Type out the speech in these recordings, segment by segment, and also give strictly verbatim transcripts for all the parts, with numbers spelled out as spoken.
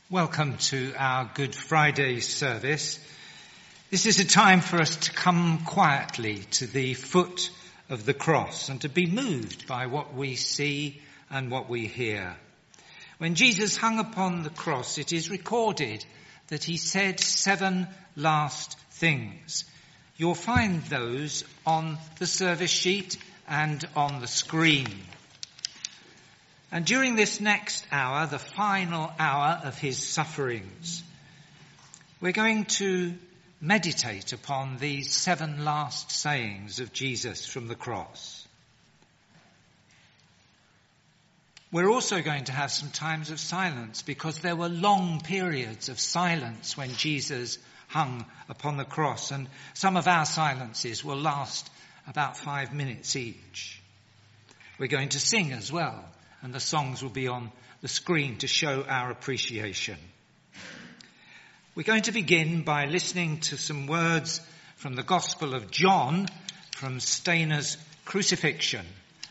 Welcome to our Good Friday service. This is a time for us to come quietly to the foot of the cross and to be moved by what we see and what we hear. When Jesus hung upon the cross, it is recorded that he said seven last things. You'll find those on the service sheet and on the screen. And during this next hour, the final hour of his sufferings, we're going to meditate upon these seven last sayings of Jesus from the cross. We're also going to have some times of silence because there were long periods of silence when Jesus hung upon the cross, and some of our silences will last about five minutes each. We're going to sing as well, and the songs will be on the screen to show our appreciation. We're going to begin by listening to some words from the Gospel of John from Stainer's Crucifixion.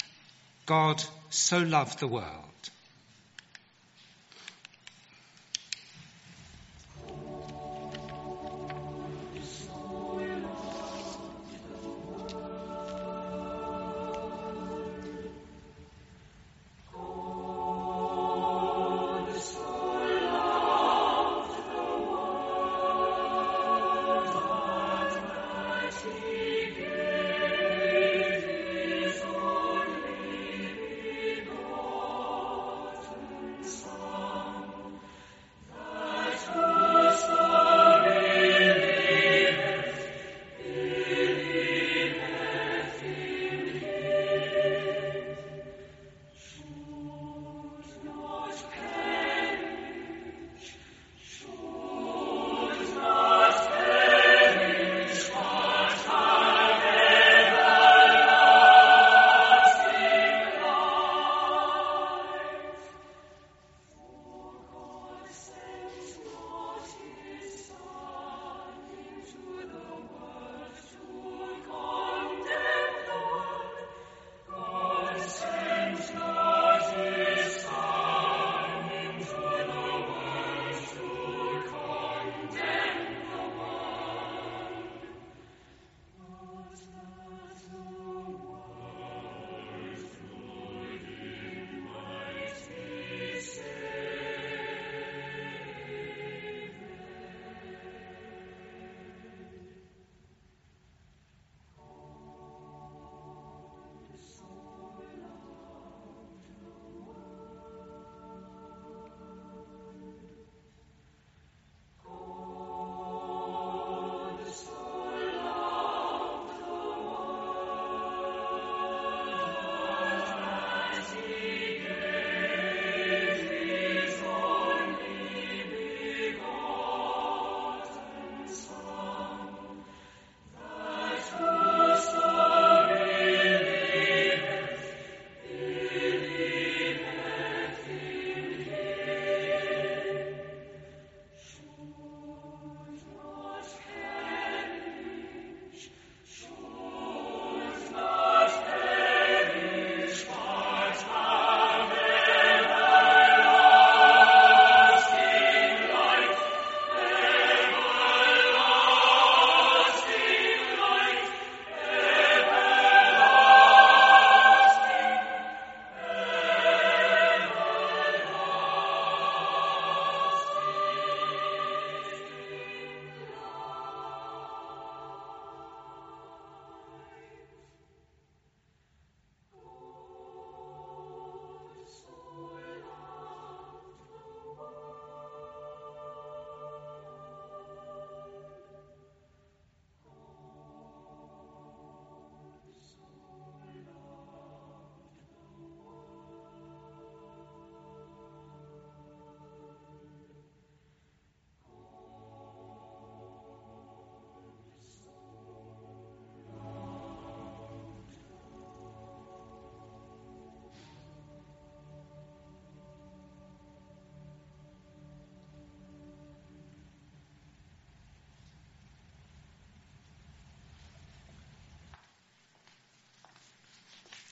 God so loved the world.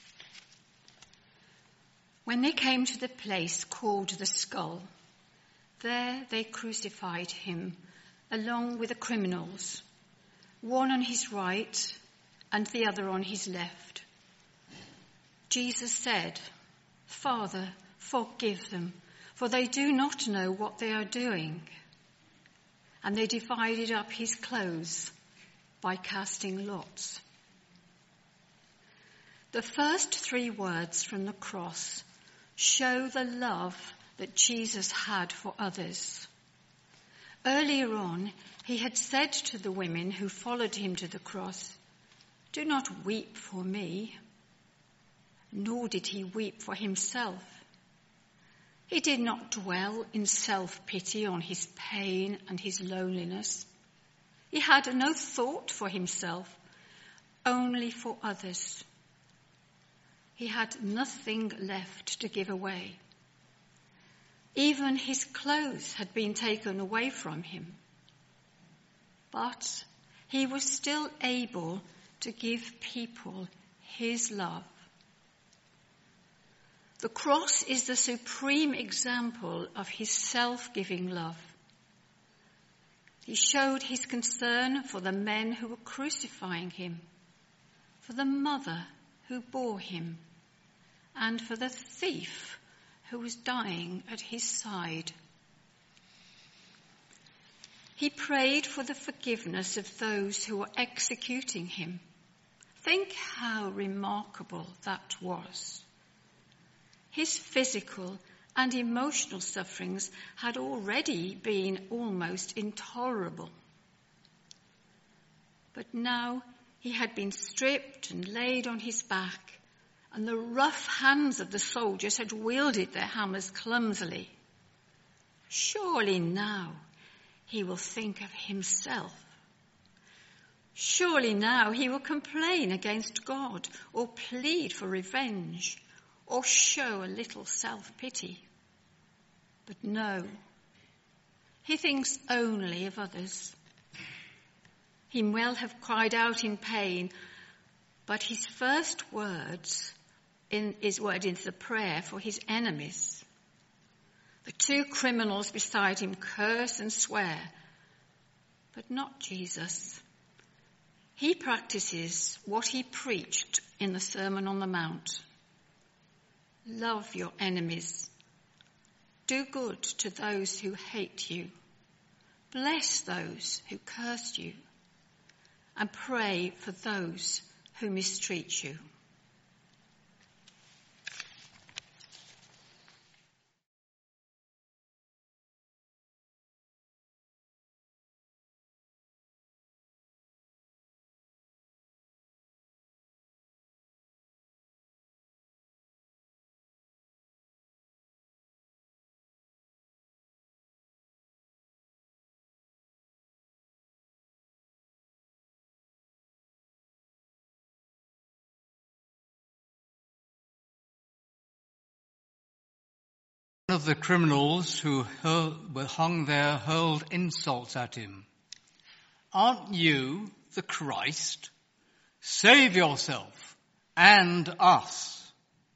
When they came to the place called the Skull, There they crucified him along with the criminals, one on his right and the other on his left. Jesus said, "Father, forgive them, for they do not know what they are doing." And they divided up his clothes by casting lots. The first three words from the cross show the love that Jesus had for others. Earlier on, he had said to the women who followed him to the cross, "Do not weep for me." Nor did he weep for himself. He did not dwell in self-pity on his pain and his loneliness. He had no thought for himself, only for others. He had nothing left to give away. Even his clothes had been taken away from him. But he was still able to give people his love. The cross is the supreme example of his self-giving love. He showed his concern for the men who were crucifying him, for the mother who bore him, and for the thief who was dying at his side. He prayed for the forgiveness of those who were executing him. Think how remarkable that was. His physical and emotional sufferings had already been almost intolerable. But now he had been stripped and laid on his back, and the rough hands of the soldiers had wielded their hammers clumsily. Surely now he will think of himself. Surely now he will complain against God or plead for revenge, or show a little self-pity. But no, he thinks only of others. He may well have cried out in pain, but his first words in his word is the prayer for his enemies. The two criminals beside him curse and swear, but not Jesus. He practices what he preached in the Sermon on the Mount. Love your enemies. Do good to those who hate you. Bless those who curse you. And pray for those who mistreat you. One of the criminals who hurl, were hung there hurled insults at him. "Aren't you the Christ? Save yourself and us."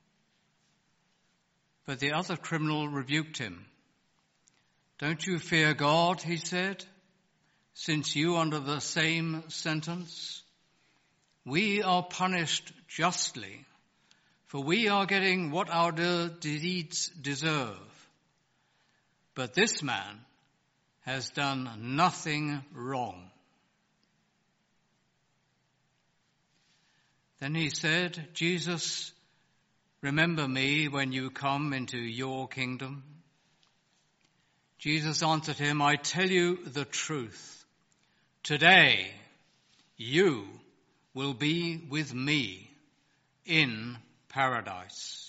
But the other criminal rebuked him. "Don't you fear God," he said, "since you are under the same sentence? We are punished justly, for we are getting what our deeds deserve. But this man has done nothing wrong." Then he said, "Jesus, remember me when you come into your kingdom." Jesus answered him, "I tell you the truth. Today you will be with me in paradise."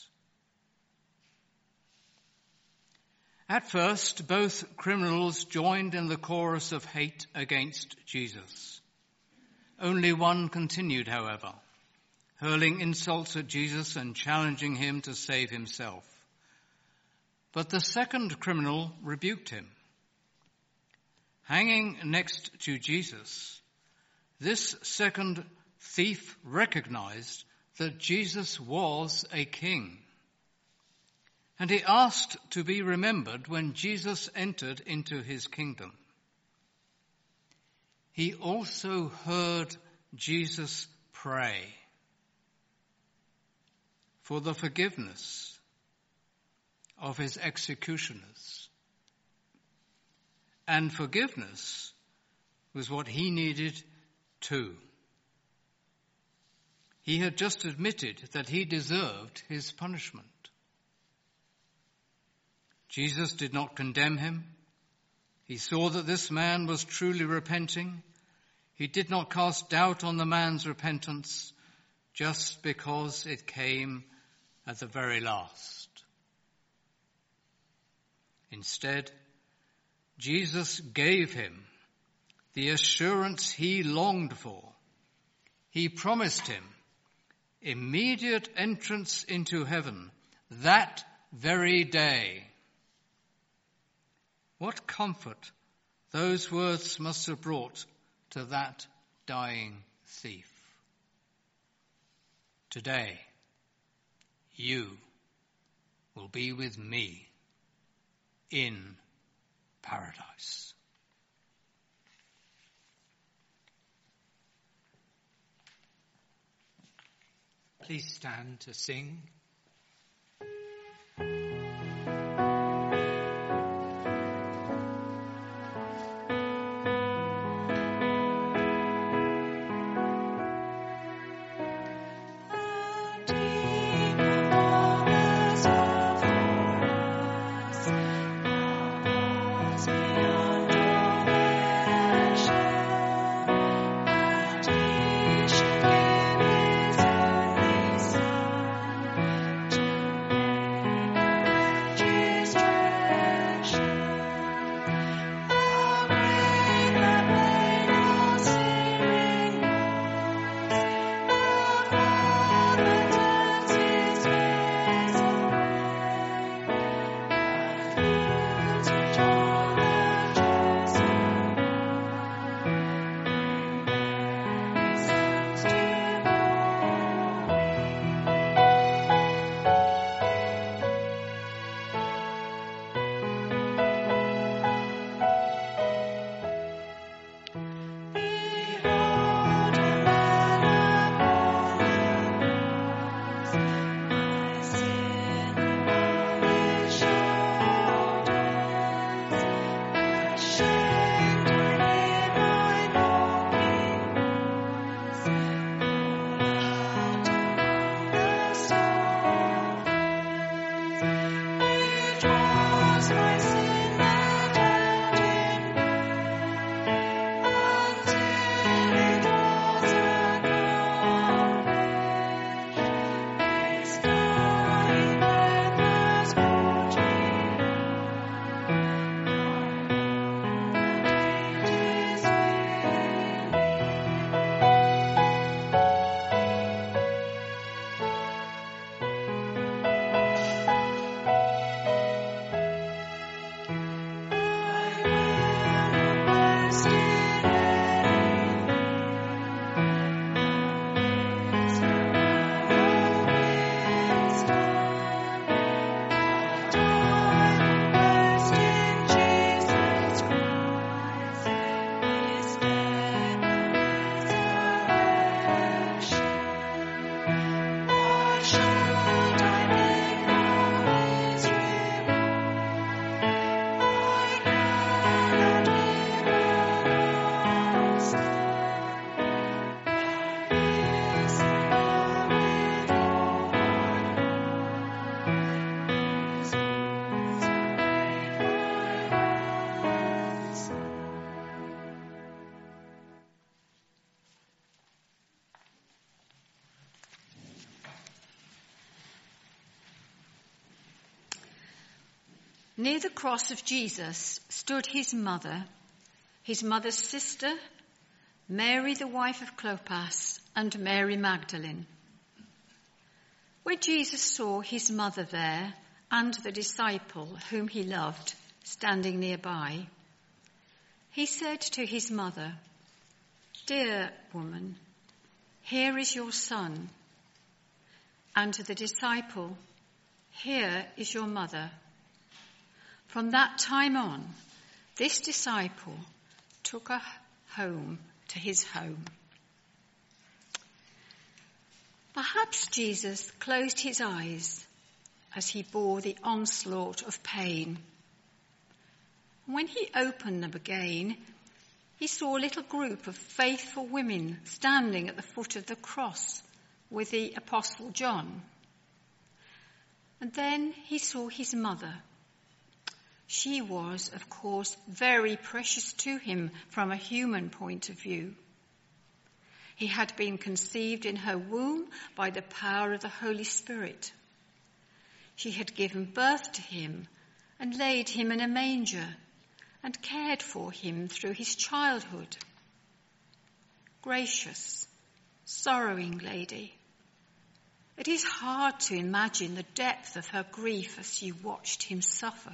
At first, both criminals joined in the chorus of hate against Jesus. Only one continued, however, hurling insults at Jesus and challenging him to save himself. But the second criminal rebuked him. Hanging next to Jesus, this second thief recognized that Jesus was a king. And he asked to be remembered when Jesus entered into his kingdom. He also heard Jesus pray for the forgiveness of his executioners. And forgiveness was what he needed too. He had just admitted that he deserved his punishment. Jesus did not condemn him. He saw that this man was truly repenting. He did not cast doubt on the man's repentance just because it came at the very last. Instead, Jesus gave him the assurance he longed for. He promised him immediate entrance into heaven that very day. What comfort those words must have brought to that dying thief. Today, you will be with me in paradise. Please stand to sing. Near the cross of Jesus stood his mother, his mother's sister, Mary the wife of Clopas, and Mary Magdalene. When Jesus saw his mother there and the disciple whom he loved standing nearby, he said to his mother, "Dear woman, here is your son." And to the disciple, "Here is your mother." From that time on, this disciple took her home to his home. Perhaps Jesus closed his eyes as he bore the onslaught of pain. When he opened them again, he saw a little group of faithful women standing at the foot of the cross with the Apostle John. And then he saw his mother. She was, of course, very precious to him from a human point of view. He had been conceived in her womb by the power of the Holy Spirit. She had given birth to him and laid him in a manger and cared for him through his childhood. Gracious, sorrowing lady. It is hard to imagine the depth of her grief as you watched him suffer.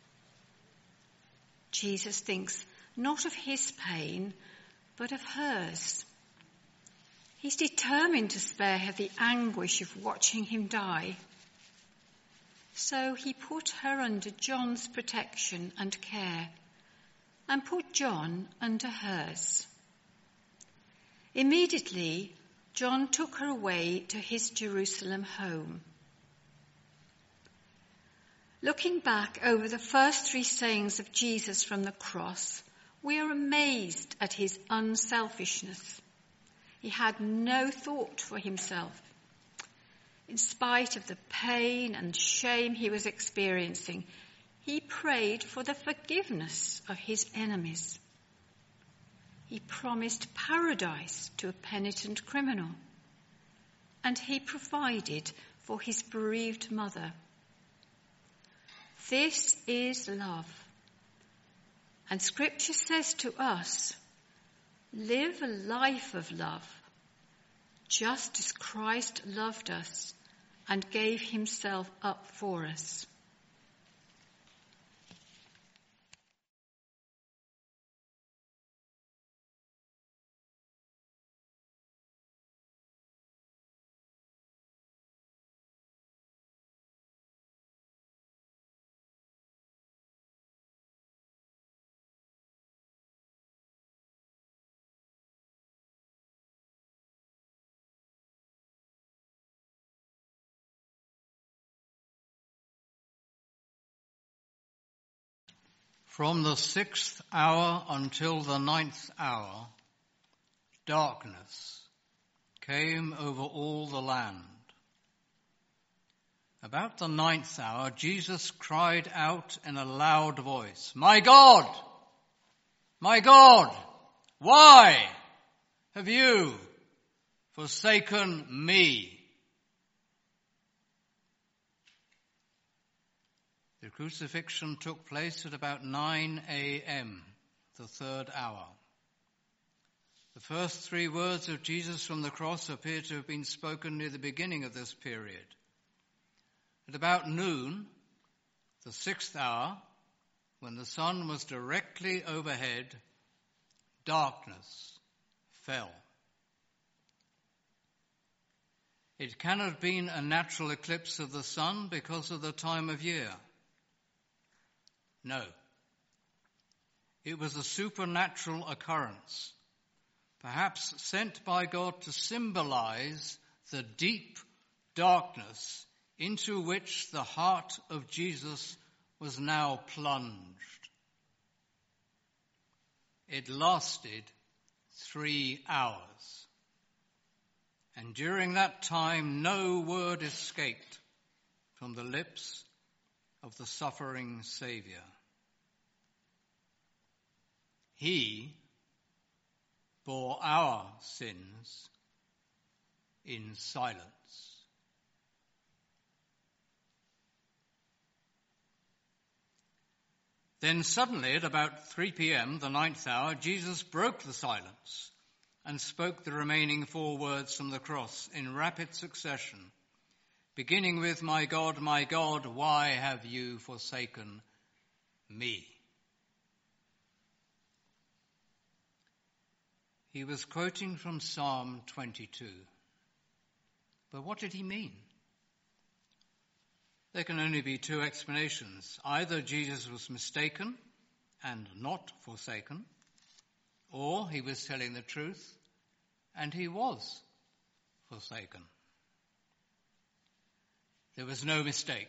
Jesus thinks not of his pain, but of hers. He's determined to spare her the anguish of watching him die. So he put her under John's protection and care, and put John under hers. Immediately, John took her away to his Jerusalem home. Looking back over the first three sayings of Jesus from the cross, we are amazed at his unselfishness. He had no thought for himself. In spite of the pain and shame he was experiencing, he prayed for the forgiveness of his enemies. He promised paradise to a penitent criminal, and he provided for his bereaved mother. This is love. And Scripture says to us, live a life of love, just as Christ loved us and gave himself up for us. From the sixth hour until the ninth hour, darkness came over all the land. About the ninth hour, Jesus cried out in a loud voice, "My God, my God, why have you forsaken me?" The crucifixion took place at about nine a.m., the third hour. The first three words of Jesus from the cross appear to have been spoken near the beginning of this period. At about noon, the sixth hour, when the sun was directly overhead, darkness fell. It cannot have been a natural eclipse of the sun because of the time of year. No. It was a supernatural occurrence, perhaps sent by God to symbolize the deep darkness into which the heart of Jesus was now plunged. It lasted three hours. And during that time, no word escaped from the lips of the suffering Savior. He bore our sins in silence. Then suddenly, at about three p.m., the ninth hour, Jesus broke the silence and spoke the remaining four words from the cross in rapid succession, beginning with, "My God, my God, why have you forsaken me?" He was quoting from Psalm twenty-two. But what did he mean? there can only be two explanations. Either Jesus was mistaken and not forsaken, or he was telling the truth and he was forsaken. There was no mistake.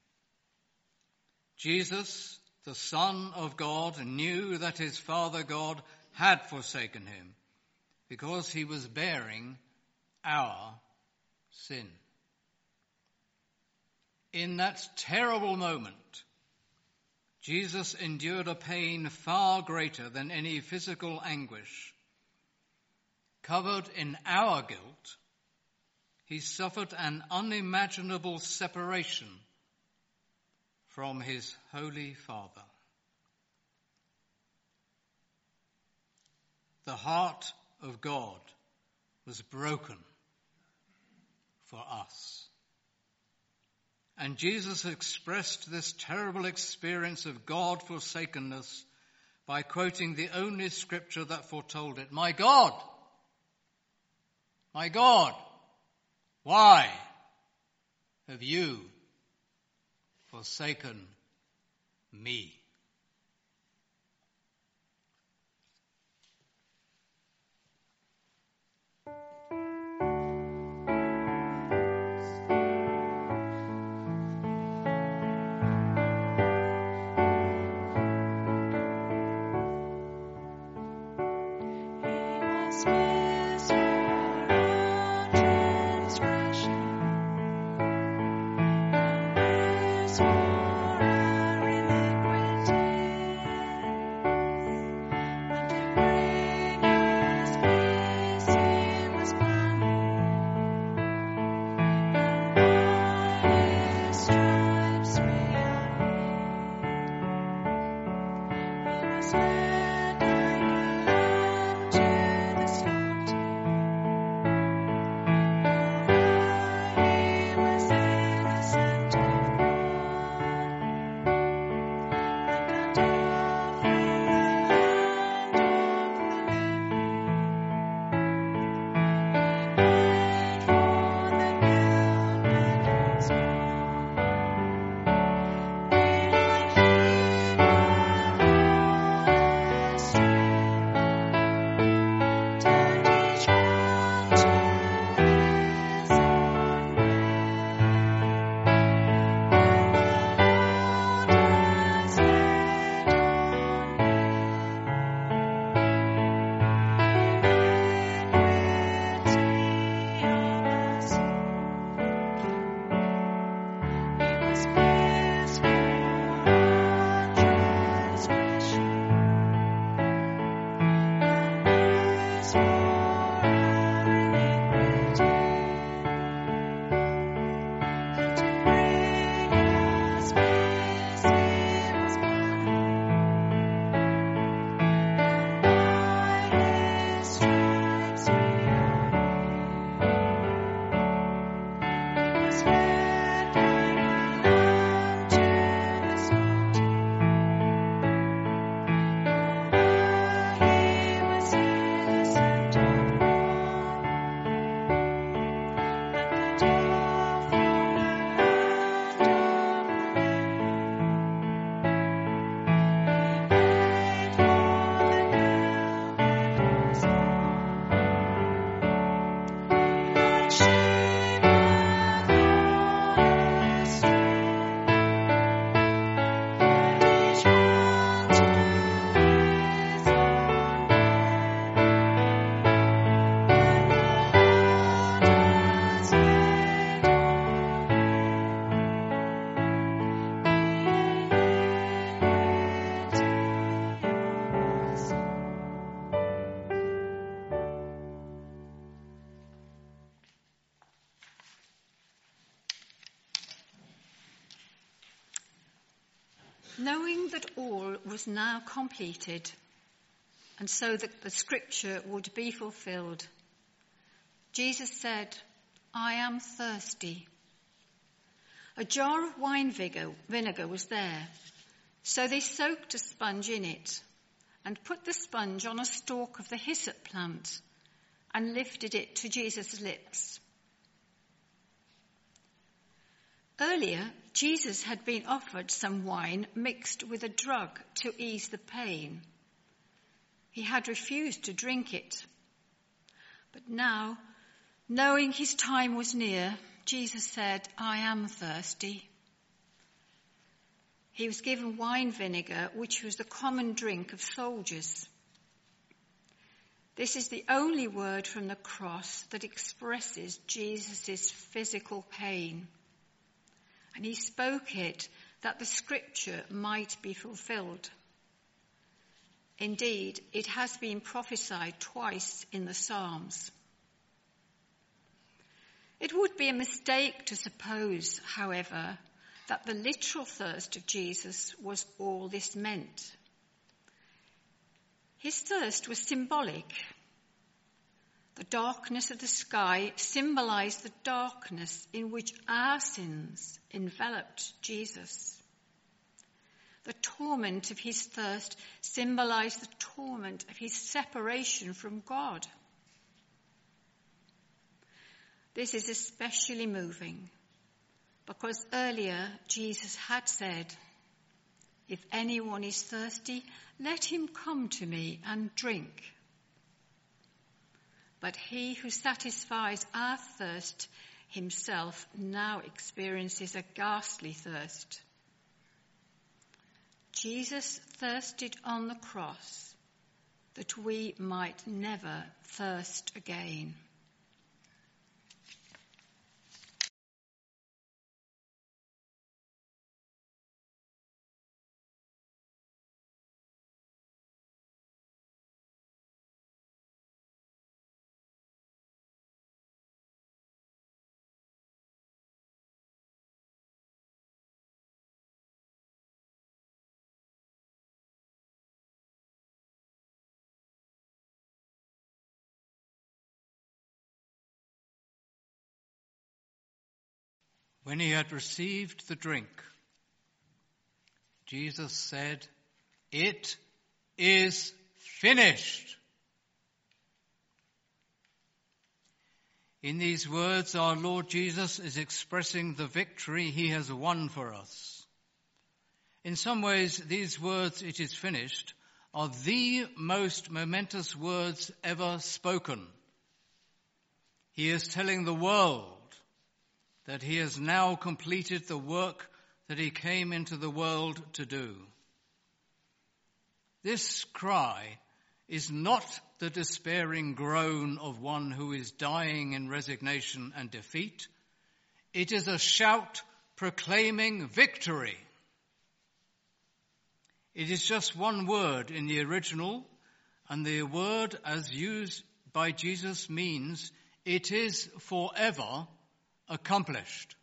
Jesus, the Son of God, knew that his Father God had forsaken him because he was bearing our sin. In that terrible moment, Jesus endured a pain far greater than any physical anguish. Covered in our guilt, he suffered an unimaginable separation from his Holy Father. The heart of God was broken for us. And Jesus expressed this terrible experience of God-forsakenness by quoting the only scripture that foretold it. My God, my God, why have you forsaken me? Knowing that all was now completed, and so that the scripture would be fulfilled, Jesus said, I am thirsty. A jar of wine vinegar was there, so they soaked a sponge in it and put the sponge on a stalk of the hyssop plant and lifted it to Jesus' lips. Earlier, Jesus had been offered some wine mixed with a drug to ease the pain. He had refused to drink it. But now, knowing his time was near, Jesus said, "I am thirsty." He was given wine vinegar, which was the common drink of soldiers. This is the only word from the cross that expresses Jesus' physical pain. And he spoke it that the scripture might be fulfilled. Indeed, it has been prophesied twice in the Psalms. It would be a mistake to suppose, however, that the literal thirst of Jesus was all this meant. His thirst was symbolic. The darkness of the sky symbolized the darkness in which our sins enveloped Jesus. The torment of his thirst symbolized the torment of his separation from God. This is especially moving because earlier Jesus had said, "If anyone is thirsty, let him come to me and drink." But he who satisfies our thirst himself now experiences a ghastly thirst. Jesus thirsted on the cross that we might never thirst again. When he had received the drink, Jesus said, "It is finished." In these words, our Lord Jesus is expressing the victory he has won for us. In some ways, these words, "It is finished," are the most momentous words ever spoken. He is telling the world that he has now completed the work that he came into the world to do. This cry is not the despairing groan of one who is dying in resignation and defeat. It is a shout proclaiming victory. It is just one word in the original, and the word as used by Jesus means it is forever accomplished.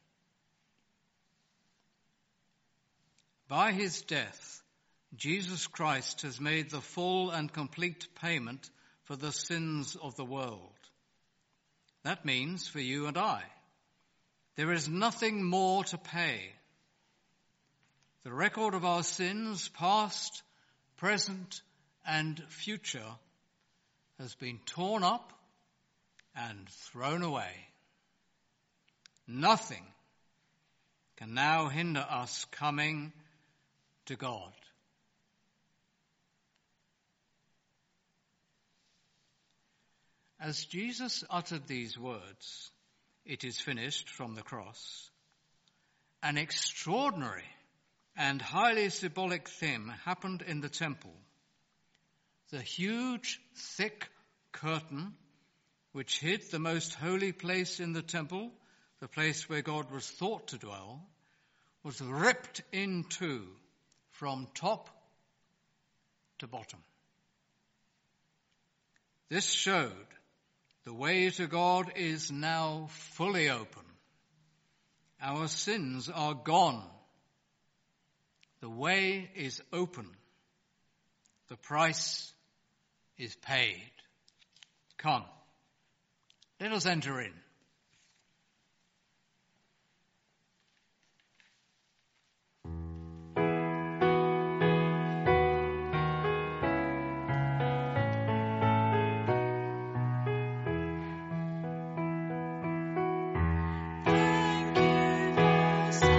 By his death, Jesus Christ has made the full and complete payment for the sins of the world. That means for you and I, there is nothing more to pay. The record of our sins, past, present, and future, has been torn up and thrown away. Nothing can now hinder us coming to God. As Jesus uttered these words, "It is finished," from the cross, an extraordinary and highly symbolic thing happened in the temple. The huge, thick curtain which hid the most holy place in the temple, the place where God was thought to dwell, was ripped in two from top to bottom. This showed the way to God is now fully open. Our sins are gone. The way is open. The price is paid. Come, let us enter in. Thank you for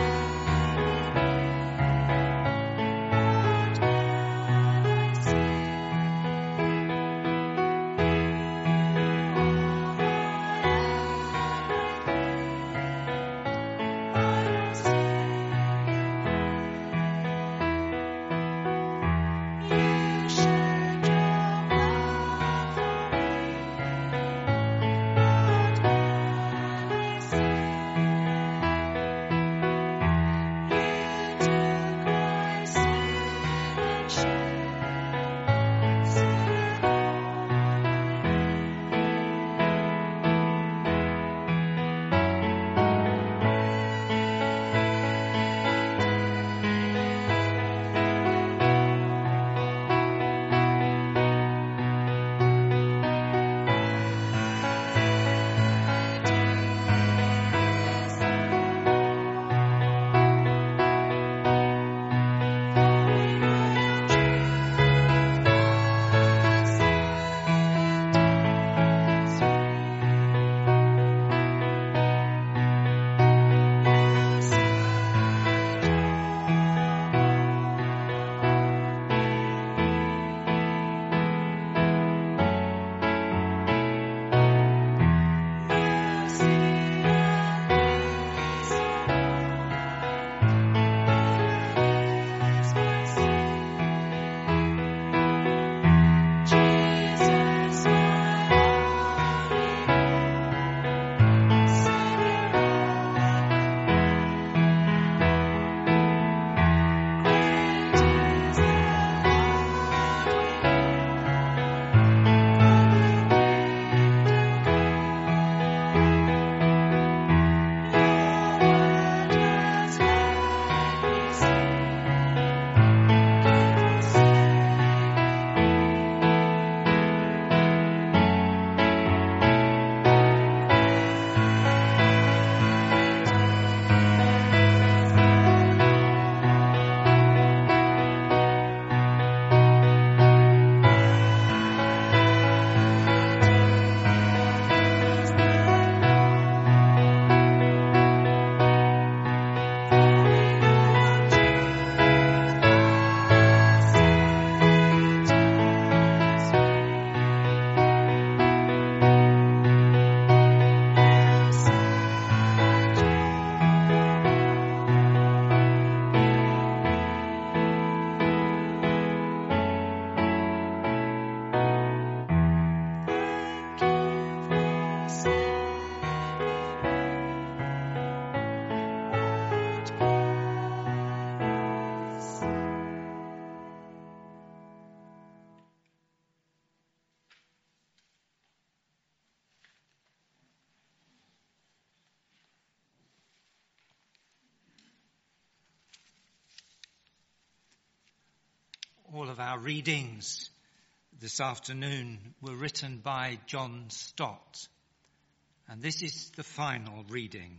All of our readings this afternoon were written by John Stott, and this is the final reading.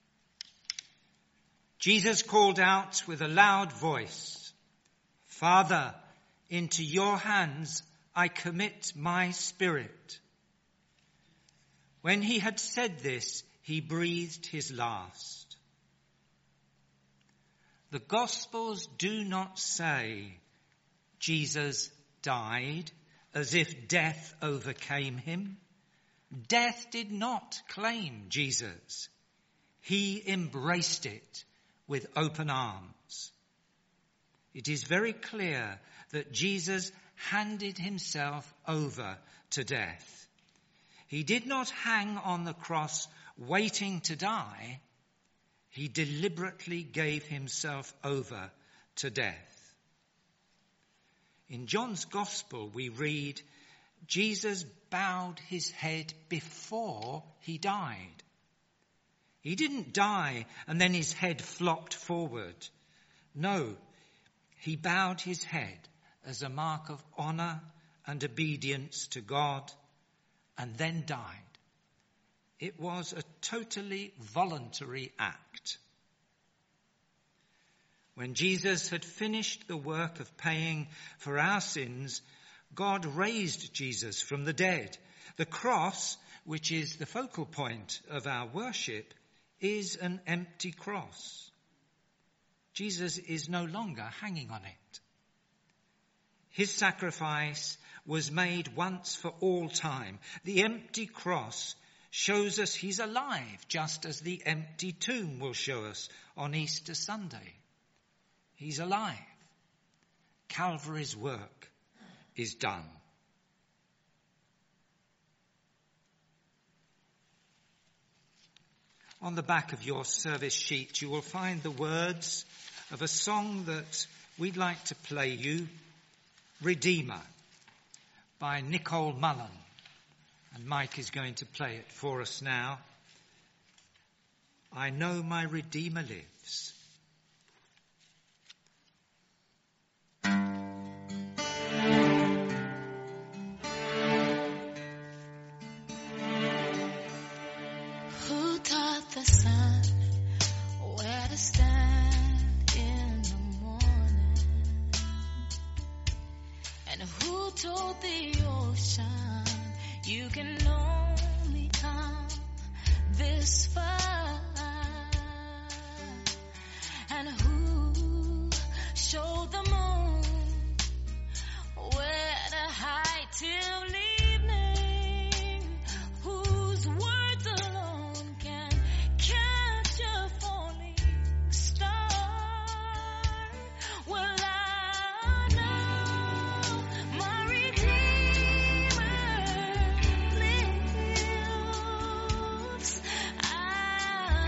Jesus called out with a loud voice, "Father, into your hands I commit my spirit." When he had said this, he breathed his last. The Gospels do not say Jesus died as if death overcame him. Death did not claim Jesus. He embraced it with open arms. It is very clear that Jesus handed himself over to death. He did not hang on the cross waiting to die. He deliberately gave himself over to death. In John's Gospel, we read, Jesus bowed his head before he died. He didn't die and then his head flopped forward. No, he bowed his head as a mark of honor and obedience to God and then died. It was a totally voluntary act. When Jesus had finished the work of paying for our sins, God raised Jesus from the dead. The cross, which is the focal point of our worship, is an empty cross. Jesus is no longer hanging on it. His sacrifice was made once for all time. The empty cross shows us he's alive, just as the empty tomb will show us on Easter Sunday. He's alive. Calvary's work is done. On the back of your service sheet, you will find the words of a song that we'd like to play you, Redeemer, by Nicole Mullen. And Mike is going to play it for us now. I know my Redeemer lives. Who taught the sun where to stand in the morning? And who told the ocean you can only come this far? And who showed the moon where to hide till evening? Whose words alone can catch a falling star? Well, I know my Redeemer lives. I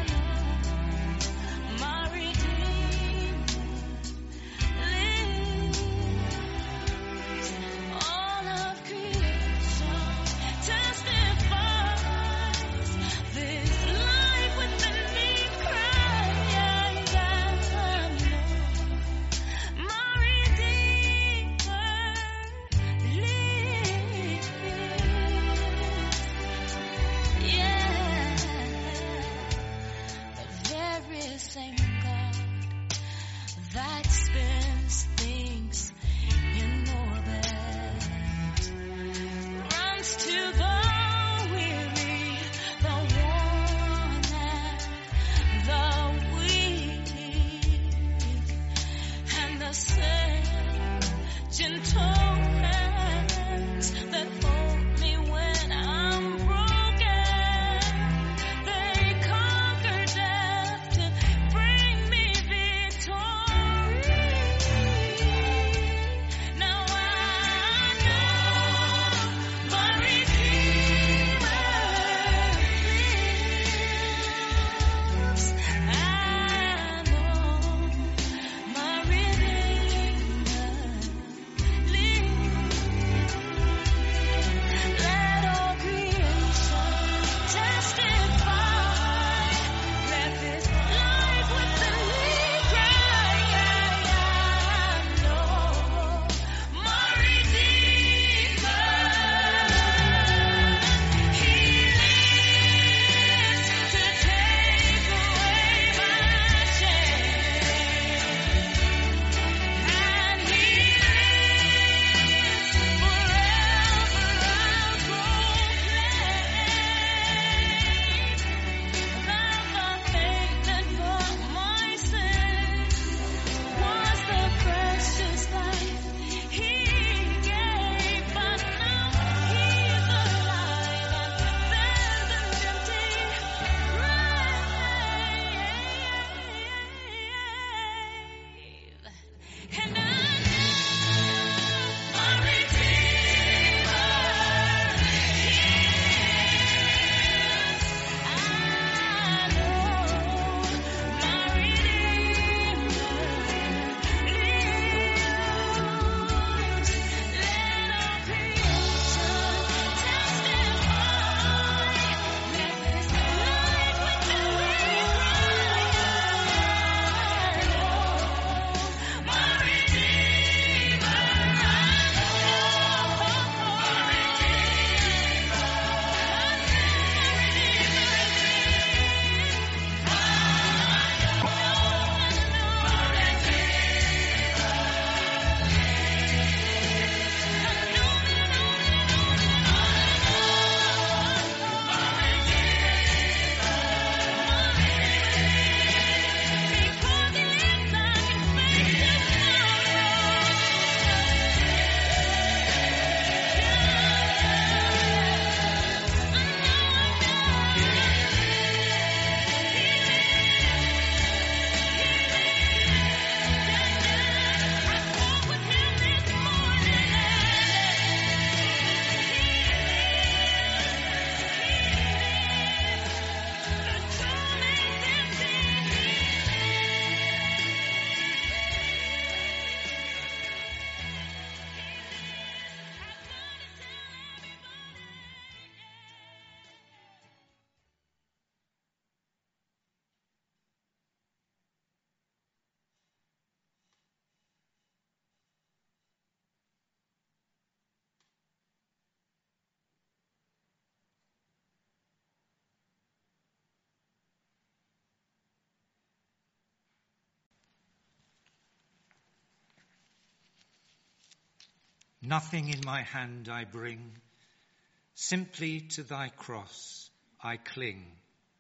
Nothing in my hand I bring, simply to thy cross I cling.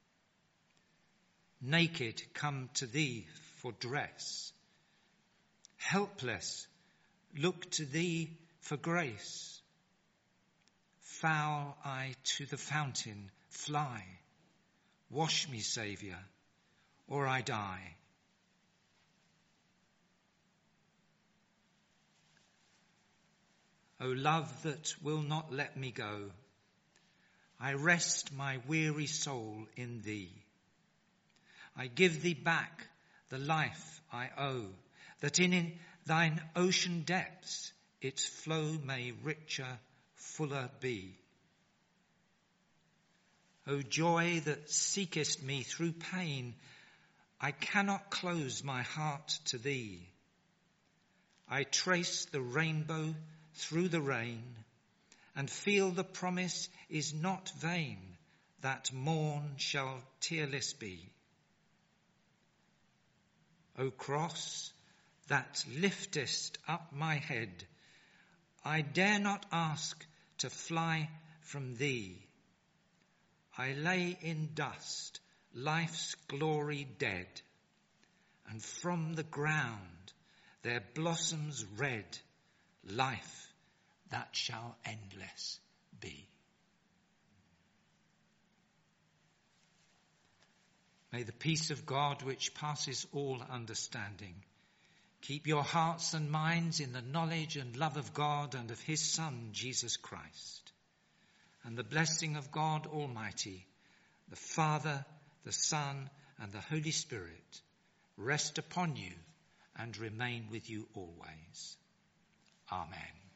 Naked come to thee for dress, helpless look to thee for grace. Foul I to the fountain fly, wash me, Saviour, or I die. O love that will not let me go, I rest my weary soul in thee. I give thee back the life I owe, that in thine ocean depths its flow may richer, fuller be. O joy that seekest me through pain, I cannot close my heart to thee. I trace the rainbow through the rain, and feel the promise is not vain, that morn shall tearless be. O cross, that liftest up my head, I dare not ask to fly from thee. I lay in dust, life's glory dead, and from the ground there blossoms red life that shall endless be. May the peace of God, which passes all understanding, keep your hearts and minds in the knowledge and love of God and of his Son, Jesus Christ. And the blessing of God Almighty, the Father, the Son, and the Holy Spirit rest upon you and remain with you always. Amen.